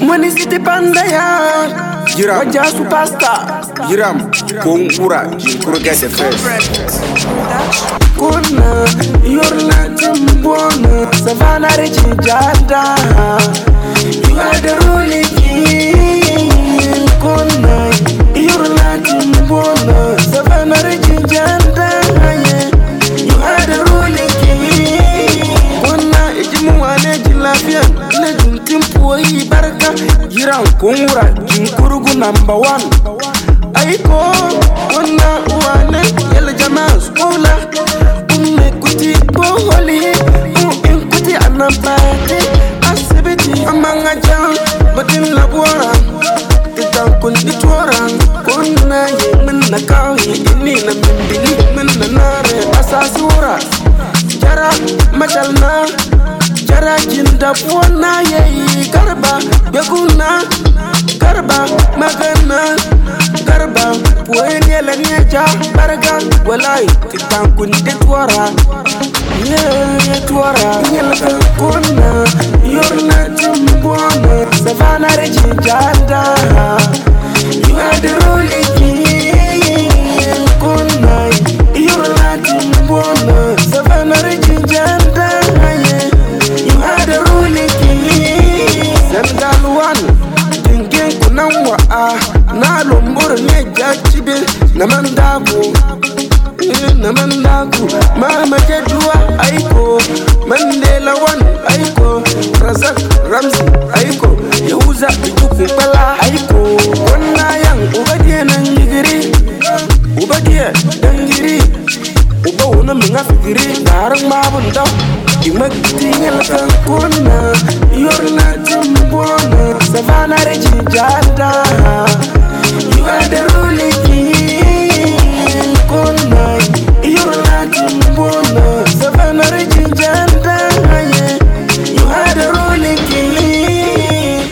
Money city panda ya. Yiram, Waja superstar. Yiram, Kongura, Jinkuru get the first. Kuna, you're not Timbona. Savannah rich jada. You are the ruling king. Kuna, you're not Timbona. Savannah rich jada. You are the ruling king. Kuna, ijimuane jilafian. Legend timpo baraka. Yiram Kongura, Jinkuru #1. Aiko, kuna uane yele jama skola. Kuti boholi, kuti anapati. Asibiti amanga jam, batin labora. Titan kundi tuaran, kuna yemen nakawi ini na mindili minna nare asasura. Jara machalna, jara jinda puana ye garba, beguna garba magana. Garba, puenya la nieja, barga, walai, titan kundi tuara. Yeah, tuara, yelka kuna, you're not Timbona, Savannah rich jada. You are the ruling king, kuna, you're not Timbona, Savannah rich jada. You are the ruling king, Senegal one, thinking kuna wa na lombor ne jachibe na mandaku mama jedua aiko Mandela one aiko Razak Ramzi aiko Yahuza ituku pala aiko konna yang ubadie nangiri ubadie dangiri uba wona minga fikiri darang mabunda imagti yelka konna yorna Timbona Savannah rich jada. You are the ruling king, kuna, you're not Timbona, Savannah rich jada. You are the ruling king.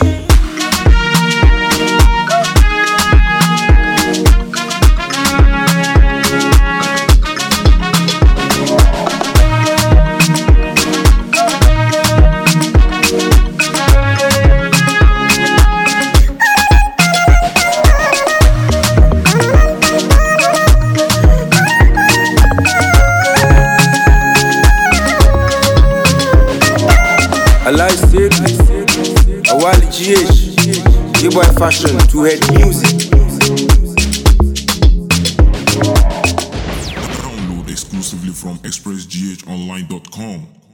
Allah said, Awali GH, G-Boy Fashion, 2Head Music. Download exclusively from expressghonline.com.